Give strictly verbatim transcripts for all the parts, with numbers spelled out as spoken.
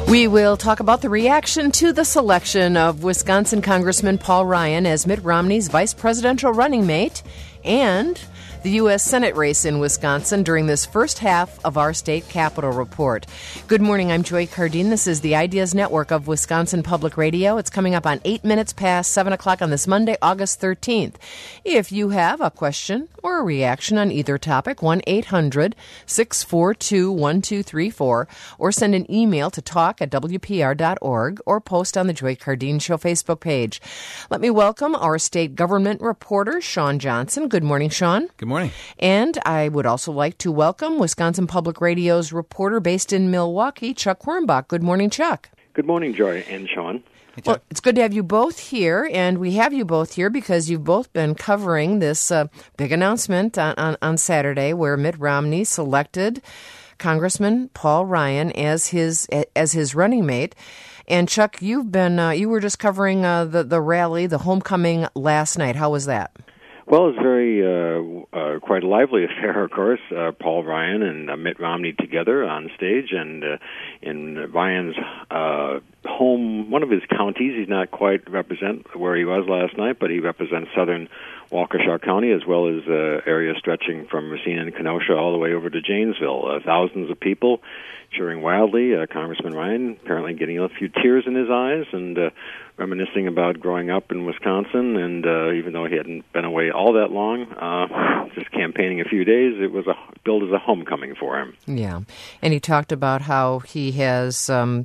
We will talk about the reaction to the selection of Wisconsin Congressman Paul Ryan as Mitt Romney's vice presidential running mate and the U S Senate race in Wisconsin during this first half of our state capitol report. Good morning, I'm Joy Cardine. This is the Ideas Network of Wisconsin Public Radio. It's coming up on eight minutes past seven o'clock on this Monday, August thirteenth. If you have a question or a reaction on either topic, one eight hundred six four two one two three four, or send an email to talk at w p r dot org or post on the Joy Cardine Show Facebook page. Let me welcome our state government reporter, Sean Johnson. Good morning, Sean. Good morning. And I would also like to welcome Wisconsin Public Radio's reporter based in Milwaukee, Chuck Hornbach. Good morning, Chuck. Good morning, Joy and Sean. Hey, well, it's good to have you both here, and we have you both here because you've both been covering this uh, big announcement on, on, on Saturday where Mitt Romney selected Congressman Paul Ryan as his as his running mate. And Chuck, you've been uh, you were just covering uh, the the rally, the homecoming last night. How was that? Well, it was very uh, uh, quite a lively affair, of course. Uh, Paul Ryan and uh, Mitt Romney together on stage, and uh, in Ryan's uh, home, one of his counties. He's not quite represent where he was last night, but he represents southern Waukesha County, as well as uh, area stretching from Racine and Kenosha all the way over to Janesville. Uh, thousands of people cheering wildly. Uh, Congressman Ryan apparently getting a few tears in his eyes and uh, reminiscing about growing up in Wisconsin. And uh, even though he hadn't been away all that long, uh, just campaigning a few days, it was a, billed as a homecoming for him. Yeah, and he talked about how he has Um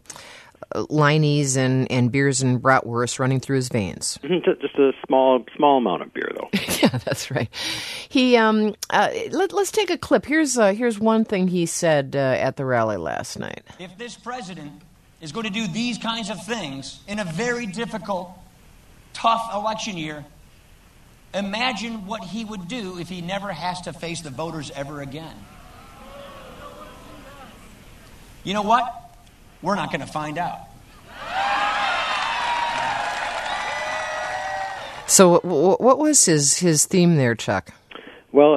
Lineys and, and beers and bratwurst running through his veins. Just a small small amount of beer, though. Yeah, that's right. He um, uh, let, let's take a clip. Here's uh, here's one thing he said uh, at the rally last night. If this president is going to do these kinds of things in a very difficult, tough election year, imagine what he would do if he never has to face the voters ever again. You know what? We're not going to find out. So w- what was his, his theme there, Chuck? Well,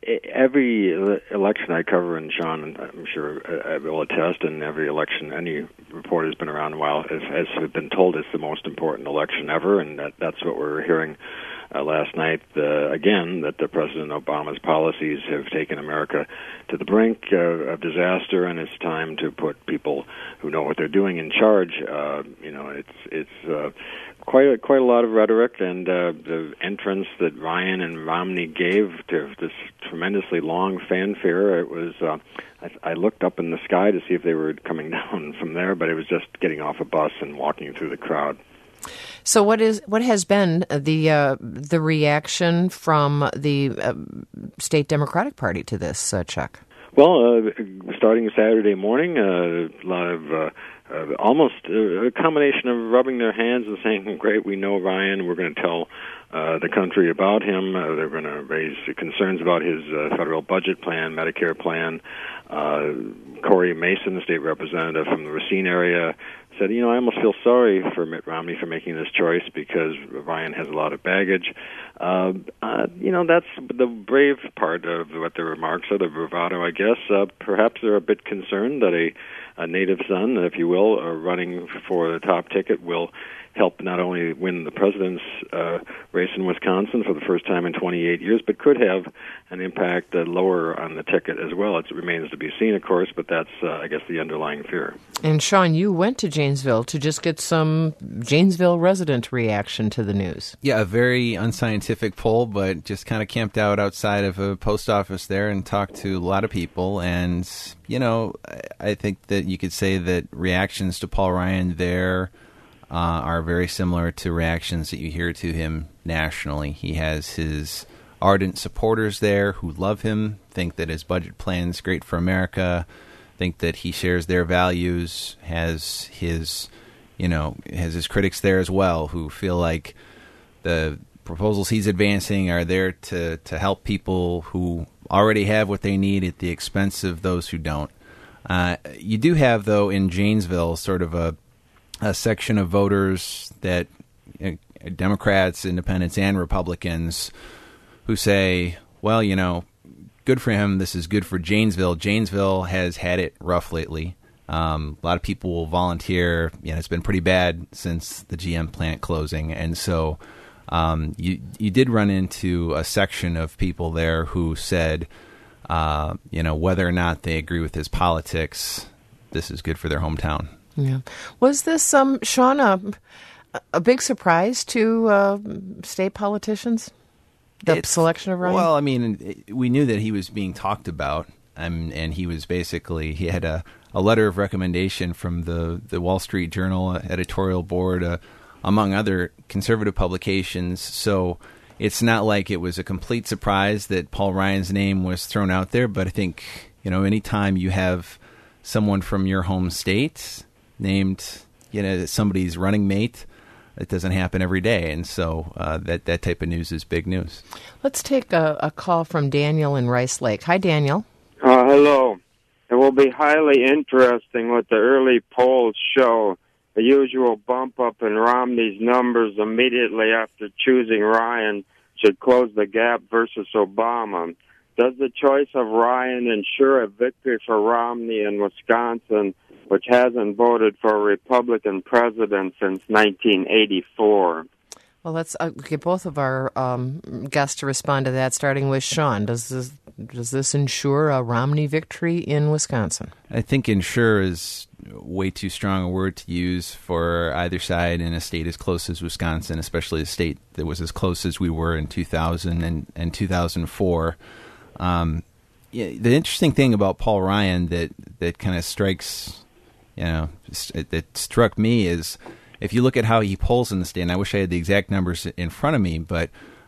every election I cover, and Sean, I'm sure I will attest, and every election, any reporter who's been around a while has, has been told it's the most important election ever, and that, that's what we're hearing uh, last night. Uh, again, that the President Obama's policies have taken America to the brink uh, of disaster, and it's time to put people who know what they're doing in charge. Uh, you know, it's it's uh, quite a, quite a lot of rhetoric, and uh, the entrance that Ryan and Romney gave to this tremendously long fanfare. It was. Uh, I, I looked up in the sky to see if they were coming down from there, but it was just getting off a bus and walking through the crowd. So, what is what has been the uh, the reaction from the uh, state Democratic Party to this, uh, Chuck? Well, uh, starting Saturday morning, uh, a lot of uh, uh, almost a combination of rubbing their hands and saying, "Great, we know Ryan. We're going to tell uh, the country about him." Uh, they're going to raise concerns about his uh, federal budget plan, Medicare plan. Uh, Corey Mason, the state representative from the Racine area, said, you know, I almost feel sorry for Mitt Romney for making this choice because Ryan has a lot of baggage. Uh, uh, you know, that's the brave part of what the remarks are, the bravado, I guess. Uh, perhaps they're a bit concerned that a, a native son, if you will, uh, running for the top ticket will help not only win the president's uh, race in Wisconsin for the first time in twenty-eight years, but could have an impact uh, lower on the ticket as well. It remains to be seen, of course, but that's, uh, I guess, the underlying fear. And, Sean, you went to Janesville to just get some Janesville resident reaction to the news. Yeah, a very unscientific poll, but just kind of camped out outside of a post office there and talked to a lot of people. And, you know, I think that you could say that reactions to Paul Ryan there Uh, are very similar to reactions that you hear to him nationally. He has his ardent supporters there who love him, think that his budget plan is great for America, think that he shares their values, has his, you know, has his critics there as well who feel like the proposals he's advancing are there to, to help people who already have what they need at the expense of those who don't. Uh, you do have, though, in Janesville sort of a a section of voters that you know, Democrats, independents, and Republicans who say, well, you know, good for him. This is good for Janesville. Janesville has had it rough lately. Um, a lot of people will volunteer. You know, it's been pretty bad since the G M plant closing, and so um, you you did run into a section of people there who said, uh, you know, whether or not they agree with his politics, this is good for their hometown. Yeah. Was this, um, Sean, a, a big surprise to uh, state politicians, the it's, selection of Ryan? Well, I mean, we knew that he was being talked about, um, and he was basically, he had a, a letter of recommendation from the, the Wall Street Journal editorial board, uh, among other conservative publications. So it's not like it was a complete surprise that Paul Ryan's name was thrown out there, but I think, you know, anytime you have someone from your home state named, you know, somebody's running mate, it doesn't happen every day, and so uh, that that type of news is big news. Let's take a, a call from Daniel in Rice Lake. Hi, Daniel. Uh, hello. It will be highly interesting what the early polls show. The usual bump up in Romney's numbers immediately after choosing Ryan should close the gap versus Obama. Does the choice of Ryan ensure a victory for Romney in Wisconsin, which hasn't voted for a Republican president since nineteen eighty-four? Well, let's uh, get both of our um, guests to respond to that, starting with Sean. Does this, does this ensure a Romney victory in Wisconsin? I think ensure is way too strong a word to use for either side in a state as close as Wisconsin, especially a state that was as close as we were in two thousand and, and two thousand four. Um, yeah, the interesting thing about Paul Ryan that, that kind of strikes, you know, that struck me is if you look at how he polls in the state, and I wish I had the exact numbers in front of me, but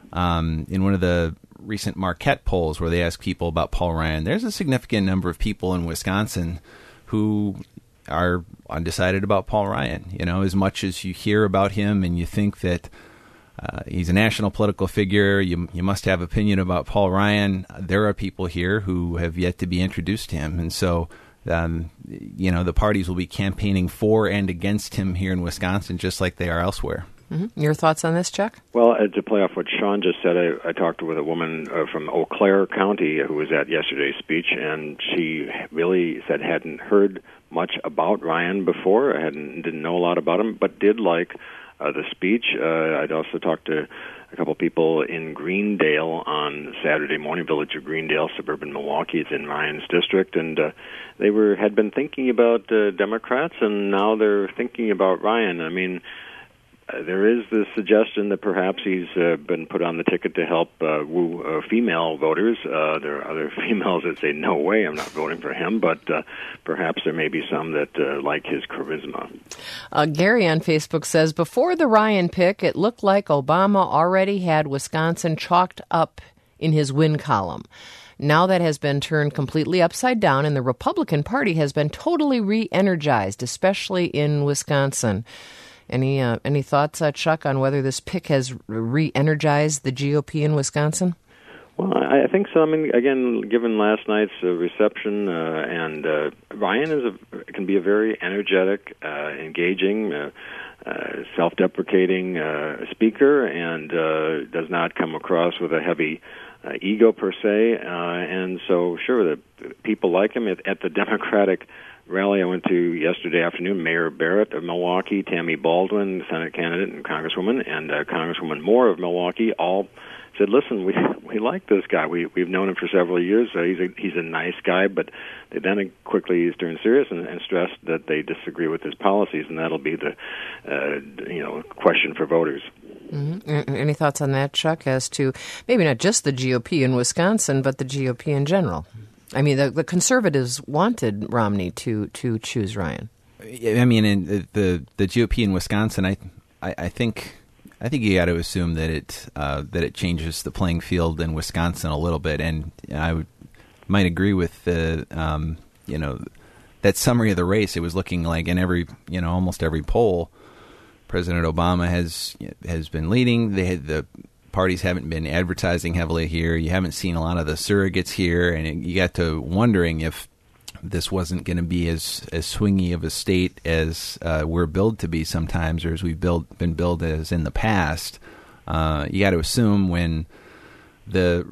um, in one of the recent Marquette polls where they ask people about Paul Ryan, there's a significant number of people in Wisconsin who are undecided about Paul Ryan. You know, as much as you hear about him and you think that Uh, he's a national political figure, You you must have opinion about Paul Ryan. There are people here who have yet to be introduced to him. And so, um, you know, the parties will be campaigning for and against him here in Wisconsin, just like they are elsewhere. Mm-hmm. Your thoughts on this, Chuck? Well, uh, to play off what Sean just said, I, I talked with a woman uh, from Eau Claire County who was at yesterday's speech, and she really said hadn't heard much about Ryan before, hadn't didn't know a lot about him, but did like Uh, the speech. Uh, I'd also talked to a couple people in Greendale on Saturday morning, village of Greendale, suburban Milwaukee. It's in Ryan's district, and uh, they were had been thinking about uh, Democrats, and now they're thinking about Ryan. I mean, uh, there is the suggestion that perhaps he's uh, been put on the ticket to help uh, woo uh, female voters. Uh, there are other females that say, no way, I'm not voting for him, but uh, perhaps there may be some that uh, like his charisma. Uh, Gary on Facebook says, before the Ryan pick, it looked like Obama already had Wisconsin chalked up in his win column. Now that has been turned completely upside down, and the Republican Party has been totally re-energized, especially in Wisconsin. Any uh, any thoughts, uh, Chuck, on whether this pick has re-energized the G O P in Wisconsin? Well, I think so. I mean, again, given last night's uh, reception, uh, and uh, Ryan is a, can be a very energetic, uh, engaging, uh, uh, self-deprecating uh, speaker, and uh, does not come across with a heavy uh, ego per se. Uh, and so, sure, the people like him at, at the Democratic rally I went to yesterday afternoon. Mayor Barrett of Milwaukee, Tammy Baldwin, Senate candidate and Congresswoman, and uh, Congresswoman Moore of Milwaukee, all said, "Listen, we we like this guy. We we've known him for several years. Uh, he's a he's a nice guy." But they then quickly turned serious and, and stressed that they disagree with his policies, and that'll be the uh, you know question for voters. Mm-hmm. Any thoughts on that, Chuck, as to maybe not just the G O P in Wisconsin, but the G O P in general? I mean, the, the conservatives wanted Romney to, to choose Ryan. I mean, in the the G O P in Wisconsin, I I, I think I think you got to assume that it uh, that it changes the playing field in Wisconsin a little bit, and I would, might agree with the um, you know that summary of the race. It was looking like in every you know almost every poll, President Obama has has been leading. They had the parties haven't been advertising heavily here. You haven't seen a lot of the surrogates here, and you got to wondering if this wasn't going to be as, as swingy of a state as uh, we're billed to be sometimes, or as we've build, been billed as in the past. Uh, you got to assume when the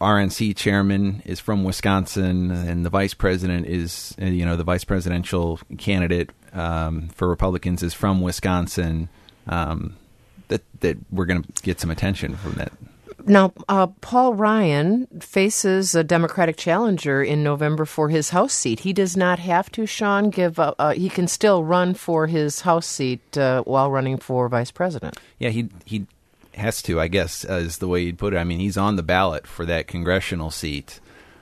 R N C chairman is from Wisconsin, and the vice president is, you know, the vice presidential candidate um, for Republicans is from Wisconsin. Um, that that we're going to get some attention from that. Now, uh, Paul Ryan faces a Democratic challenger in November for his House seat. He does not have to, Sean, give up. Uh, he can still run for his House seat uh, while running for vice president. Yeah, he he has to, I guess, uh, is the way you'd put it. I mean, he's on the ballot for that congressional seat.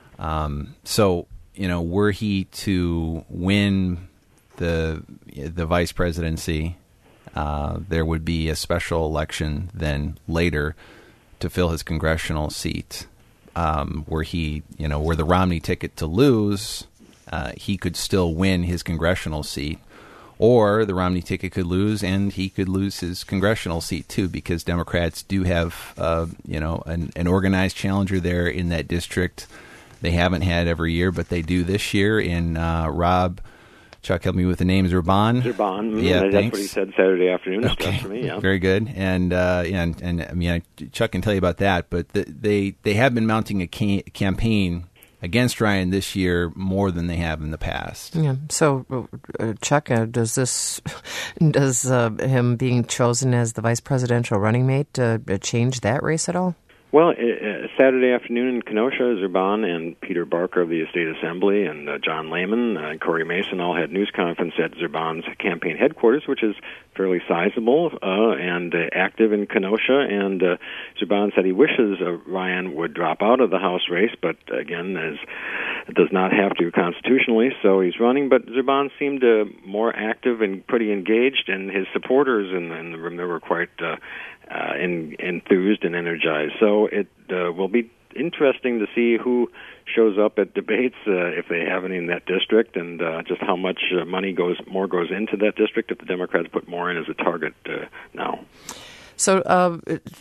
Um, so, you know, were he to win the the vice presidency, uh, there would be a special election then later to fill his congressional seat. Um, were he, you know, were the Romney ticket to lose, uh, he could still win his congressional seat, or the Romney ticket could lose and he could lose his congressional seat too, because Democrats do have, uh, you know, an, an organized challenger there in that district. They haven't had every year, but they do this year in uh, Rob. Chuck, help me with the name. Zurban. Zurban. Yeah, that's thanks. what he said Saturday afternoon. Okay. For me, yeah. Very good. And, uh, and, and I mean, I, Chuck can tell you about that, but the, they, they have been mounting a ca- campaign against Ryan this year more than they have in the past. Yeah. So, uh, Chuck, uh, does this, does uh, him being chosen as the vice presidential running mate uh, change that race at all? Well, uh, Saturday afternoon in Kenosha, Zurban and Peter Barker of the State Assembly and uh, John Lehman and Corey Mason all had news conference at Zurban's campaign headquarters, which is fairly sizable uh, and uh, active in Kenosha. And uh, Zurban said he wishes uh, Ryan would drop out of the House race, but again, as does not have to constitutionally, so he's running. But Zurban seemed uh, more active and pretty engaged, and his supporters in, in the room there were quite uh, uh, in, enthused and energized. So it uh, will be interesting to see who shows up at debates, uh, if they have any in that district, and uh, just how much uh, money goes more goes into that district if the Democrats put more in as a target uh, now. So uh,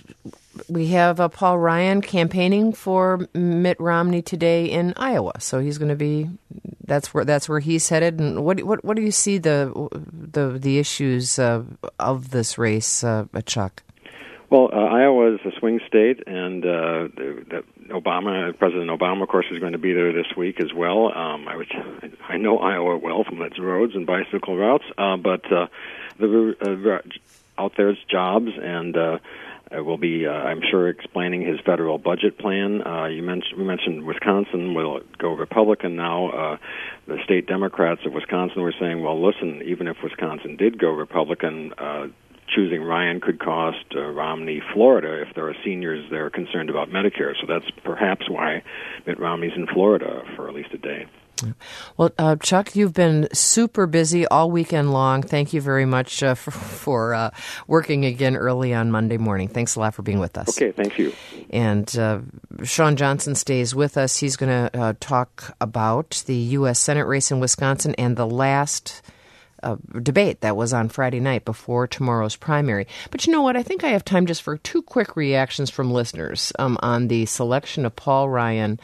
we have uh, Paul Ryan campaigning for Mitt Romney today in Iowa. So he's going to be that's where that's where he's headed. And what what what do you see the the the issues uh, of this race, uh, Chuck? Well, uh, Iowa is a swing state, and uh, the, the Obama, President Obama, of course, is going to be there this week as well. Um, I, would, I know Iowa well from its roads and bicycle routes, uh, but uh, the uh, out there's jobs, and uh, will be, uh, I'm sure, explaining his federal budget plan. Uh, you mentioned we mentioned Wisconsin will go Republican now. Uh, the state Democrats of Wisconsin were saying, well, listen, even if Wisconsin did go Republican, uh, choosing Ryan could cost uh, Romney Florida if there are seniors there concerned about Medicare. So that's perhaps why Mitt Romney's in Florida for at least a day. Well, uh, Chuck, you've been super busy all weekend long. Thank you very much uh, for, for uh, working again early on Monday morning. Thanks a lot for being with us. Okay, thank you. And uh, Sean Johnson stays with us. He's going to uh, talk about the U S Senate race in Wisconsin and the last Uh, debate that was on Friday night before tomorrow's primary. But you know what? I think I have time just for two quick reactions from listeners um, on the selection of Paul Ryan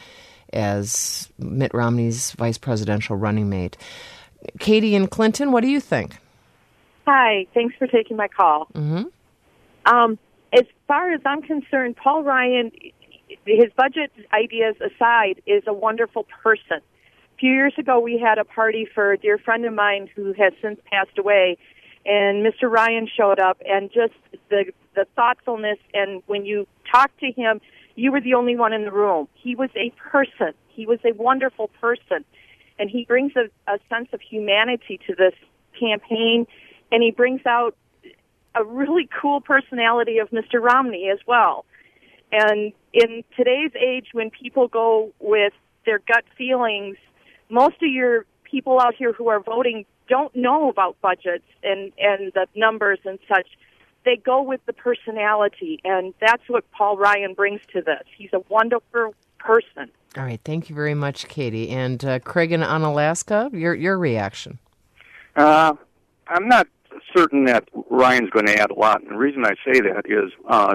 as Mitt Romney's vice presidential running mate. Katie and Clinton, what do you think? Hi, thanks for taking my call. Mm-hmm. Um, as far as I'm concerned, Paul Ryan, his budget ideas aside, is a wonderful person. A few years ago, we had a party for a dear friend of mine who has since passed away, and Mister Ryan showed up, and just the the thoughtfulness, and when you talked to him, you were the only one in the room. He was a person. He was a wonderful person, and he brings a, a sense of humanity to this campaign, and he brings out a really cool personality of Mister Romney as well. And in today's age, when people go with their gut feelings, most of your people out here who are voting don't know about budgets and, and the numbers and such. They go with the personality, and that's what Paul Ryan brings to this. He's a wonderful person. All right. Thank you very much, Katie. And uh, Craig in Onalaska, your your reaction. Uh, I'm not certain that Ryan's going to add a lot. And the reason I say that is, uh,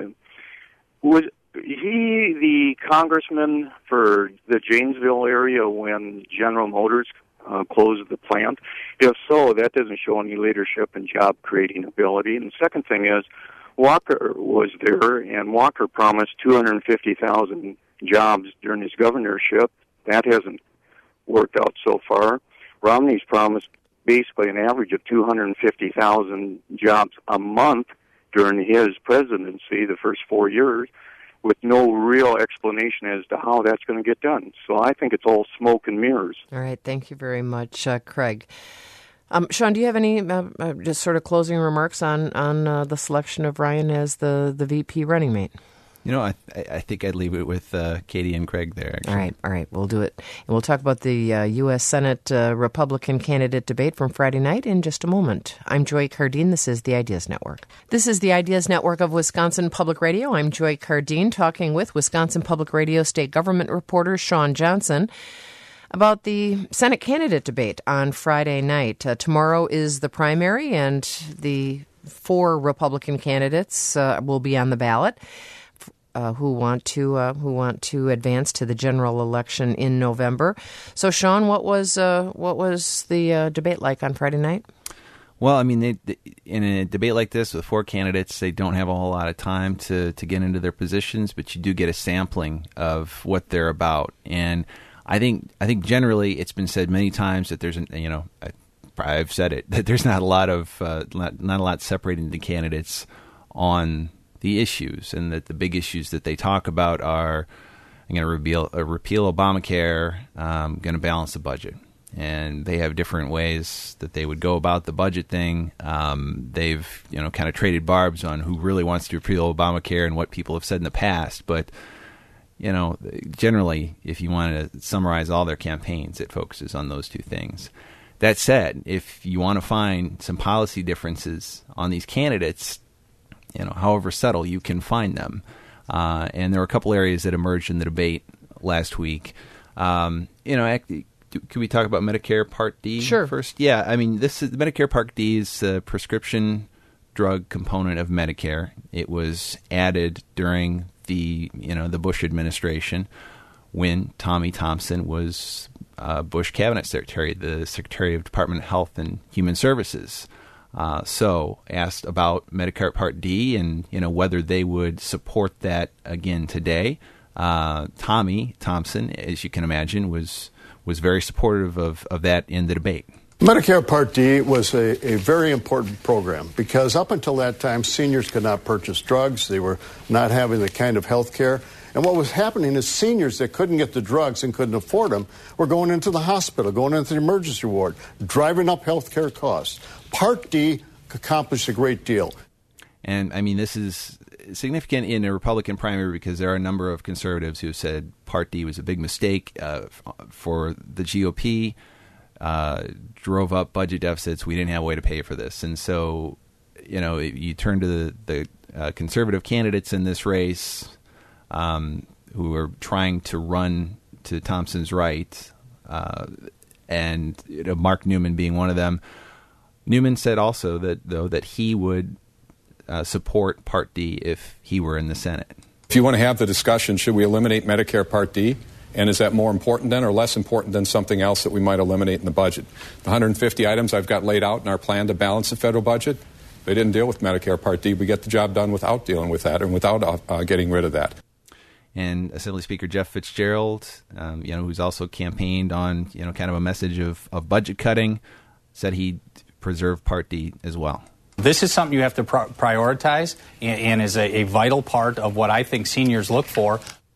was he the congressman for the Janesville area when General Motors uh, closed the plant? If so, that doesn't show any leadership and job-creating ability. And the second thing is, Walker was there, and Walker promised two hundred fifty thousand jobs during his governorship. That hasn't worked out so far. Romney's promised basically an average of two hundred fifty thousand jobs a month during his presidency, the first four years, with no real explanation as to how that's going to get done. So I think it's all smoke and mirrors. All right. Thank you very much, uh, Craig. Um, Sean, do you have any uh, uh, just sort of closing remarks on, on uh, the selection of Ryan as the, the V P running mate? You know, I I think I'd leave it with uh, Katie and Craig there, actually. All right, all right, we'll do it. And we'll talk about the uh, U S Senate uh, Republican candidate debate from Friday night in just a moment. I'm Joy Cardine. This is the Ideas Network. This is the Ideas Network of Wisconsin Public Radio. I'm Joy Cardine, talking with Wisconsin Public Radio state government reporter Sean Johnson about the Senate candidate debate on Friday night. Uh, tomorrow is the primary, and the four Republican candidates uh, will be on the ballot. Uh, who want to uh, who want to advance to the general election in November. So, Sean, what was uh, what was the uh, debate like on Friday night? Well, I mean, they, they, in a debate like this with four candidates, they don't have a whole lot of time to, to get into their positions, but you do get a sampling of what they're about. And I think I think generally it's been said many times that there's, you know, I, I've said it, that there's not a lot of uh, not, not a lot separating the candidates on the issues, and that the big issues that they talk about are, I'm going to repeal, uh, repeal Obamacare, um, going to balance the budget. And they have different ways that they would go about the budget thing. Um, they've, you know, kind of traded barbs on who really wants to repeal Obamacare and what people have said in the past. But, you know, generally, if you want to summarize all their campaigns, it focuses on those two things. That said, if you want to find some policy differences on these candidates, you know, however subtle, you can find them. Uh, and there were a couple areas that emerged in the debate last week. Um, you know, actually, can we talk about Medicare Part D sure. first? Yeah, I mean, this is Medicare Part D is a prescription drug component of Medicare. It was added during the, you know, the Bush administration when Tommy Thompson was uh, Bush Cabinet Secretary, the Secretary of Department of Health and Human Services. Uh, so asked about Medicare Part D and, you know, whether they would support that again today. Uh, Tommy Thompson, as you can imagine, was was very supportive of, of that in the debate. Medicare Part D was a, a very important program because up until that time, seniors could not purchase drugs. They were not having the kind of health care. And what was happening is seniors that couldn't get the drugs and couldn't afford them were going into the hospital, going into the emergency ward, driving up health care costs. Part D accomplished a great deal. And, I mean, this is significant in a Republican primary because there are a number of conservatives who have said Part D was a big mistake uh, for the G O P, uh, drove up budget deficits. We didn't have a way to pay for this. And so, you know, you turn to the, the uh, conservative candidates in this race um, who are trying to run to Thompson's right, uh, and you know, Mark Newman being one of them. Newman said also that, though, that he would uh, support Part D if he were in the Senate. If you want to have the discussion, should we eliminate Medicare Part D? And is that more important then or less important than something else that we might eliminate in the budget? The one hundred fifty items I've got laid out in our plan to balance the federal budget, they didn't deal with Medicare Part D. We get the job done without dealing with that and without uh, uh, getting rid of that. And Assembly Speaker Jeff Fitzgerald, um, you know, who's also campaigned on, you know, kind of a message of, of budget cutting, said he'd preserve Part D as well. This is something you have to pro- prioritize and, and is a, a vital part of what I think seniors look for.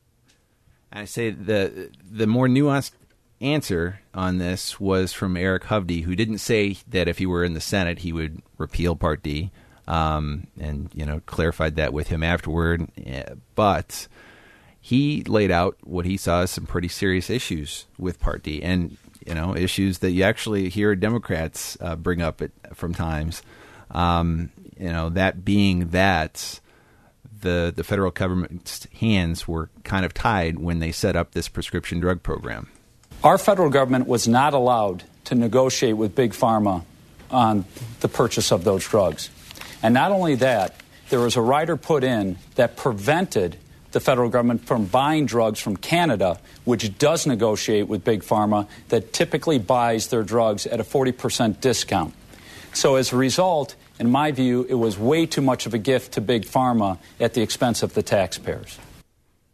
I say the the more nuanced answer on this was from Eric Hovde, who didn't say that if he were in the Senate he would repeal Part D, um, and you know clarified that with him afterward. But he laid out what he saw as some pretty serious issues with Part D, and you know issues that you actually hear Democrats uh, bring up at, from times. Um, you know that being that. The, the federal government's hands were kind of tied when they set up this prescription drug program. Our federal government was not allowed to negotiate with Big Pharma on the purchase of those drugs. And not only that, there was a rider put in that prevented the federal government from buying drugs from Canada, which does negotiate with Big Pharma, that typically buys their drugs at a forty percent discount. So as a result, in my view, it was way too much of a gift to Big Pharma at the expense of the taxpayers.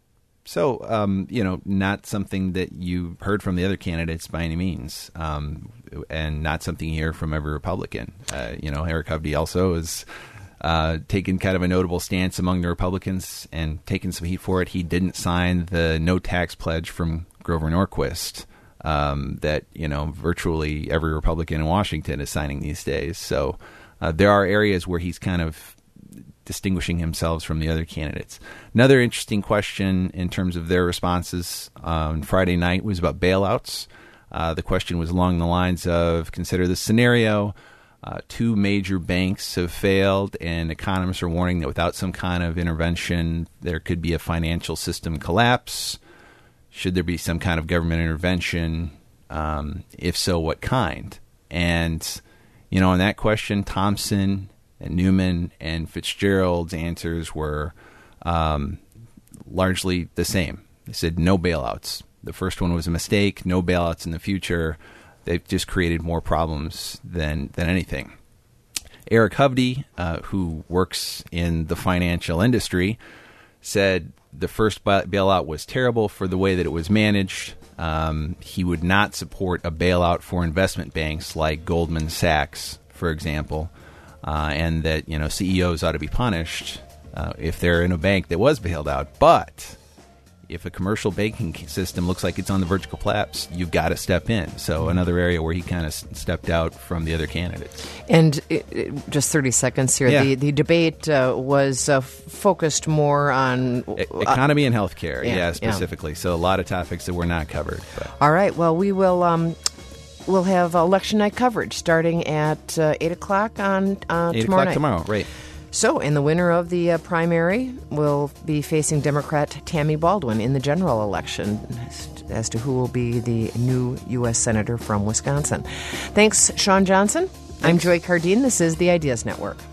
So, um, you know, not something that you heard from the other candidates by any means, um, and not something you hear from every Republican. Uh, you know, Eric Hovde also has uh, taken kind of a notable stance among the Republicans and taken some heat for it. He didn't sign the no tax pledge from Grover Norquist um, that, you know, virtually every Republican in Washington is signing these days. So uh, there are areas where he's kind of distinguishing himself from the other candidates. Another interesting question in terms of their responses on Friday night was about bailouts. Uh, the question was along the lines of, consider this scenario. Uh, two major banks have failed, and economists are warning that without some kind of intervention, there could be a financial system collapse. Should there be some kind of government intervention? Um, if so, what kind? And, you know, on that question, Thompson and Newman and Fitzgerald's answers were um, largely the same. They said no bailouts. The first one was a mistake. No bailouts in the future. They've just created more problems than than anything. Eric Hovde, uh, who works in the financial industry, said the first bailout was terrible for the way that it was managed. Um, he would not support a bailout for investment banks like Goldman Sachs, for example. Uh, and that, you know, C E Os ought to be punished uh, if they're in a bank that was bailed out. But if a commercial banking system looks like it's on the verge of collapse, you've got to step in. So another area where he kind of stepped out from the other candidates. And it, it, just thirty seconds here. Yeah. The, the debate uh, was uh, focused more on E- economy uh, and healthcare, yeah, yeah, specifically. Yeah. So a lot of topics that were not covered. But. All right. Well, we will... Um, We'll have election night coverage starting at uh, eight o'clock on uh, eight tomorrow o'clock night. tomorrow, right. So, and the winner of the uh, primary will be facing Democrat Tammy Baldwin in the general election as to who will be the new U S Senator from Wisconsin. Thanks, Sean Johnson. Thanks. I'm Joy Cardine. This is the Ideas Network.